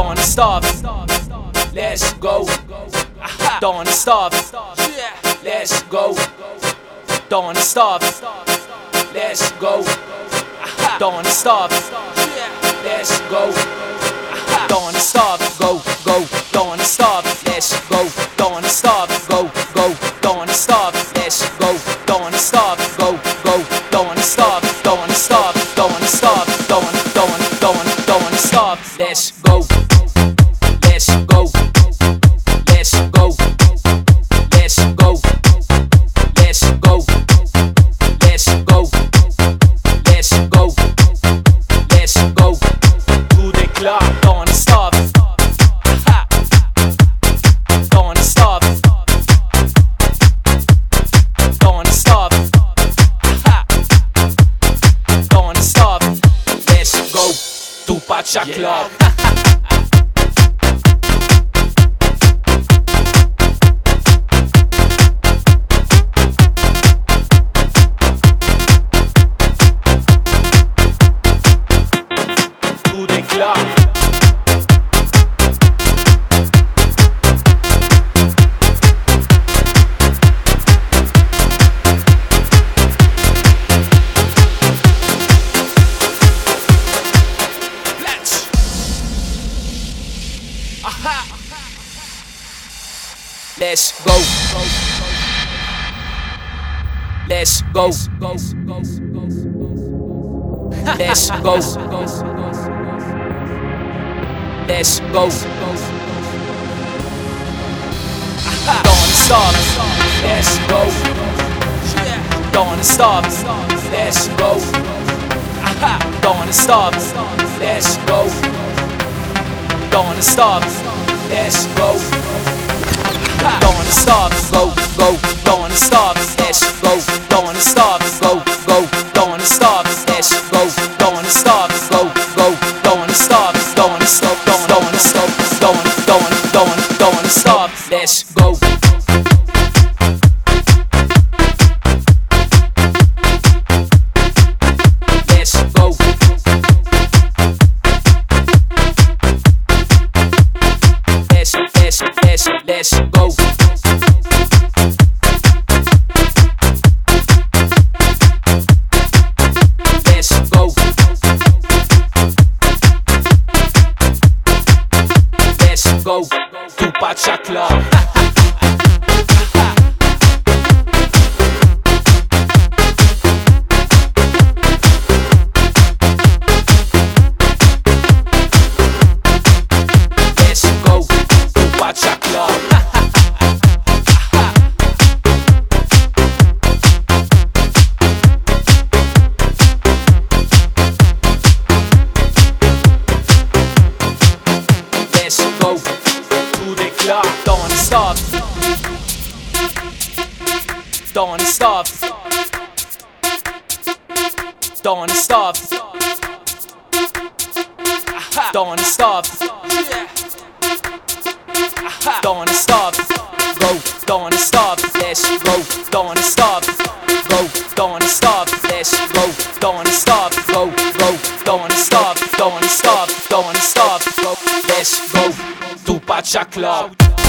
Don't stop. Let's go. Don't stop. Let's go. Don't stop. Let's go. Don't stop. Let's go. Don't stop. Go, go. Don't stop. Let's go. Don't stop. Go, go. Don't stop. Let's go. Don't stop. Go, go. Don't stop. Don't stop. Don't stop. Don't stop. Let's go. Let's go. Let's go. Let's go. Let's go. Let's go. Let's go. Let's go. To the club. Don't stop. Don't stop. Don't stop. Don't stop. Let's go. To Pacha Club. To the club. Let's go. Let's go. Let's go. Let's go. Don't stop. Let's go. Don't stop. Let's go. Don't stop. Let's go. Don't stop. Let's go. Don't stop, go, go, don't stop, let's go, don't stop, go, go, don't stop, let's go, don't stop, go, go, don't stop, don't stop, don't stop, don't stop, let's go. Let's go. Let's go. Let's go. Let's go to Pacha Club. Let's go to Pacha Club. Let's go to the club. Don't stop. Don't stop. Don't stop. Don't stop. Don't stop. Go. Don't stop. Let's go. Don't stop. Go. Don't stop. Let's go. Don't stop. Go. Go. Don't stop. Don't stop. Don't stop. Go. Let's go to Pacha Club.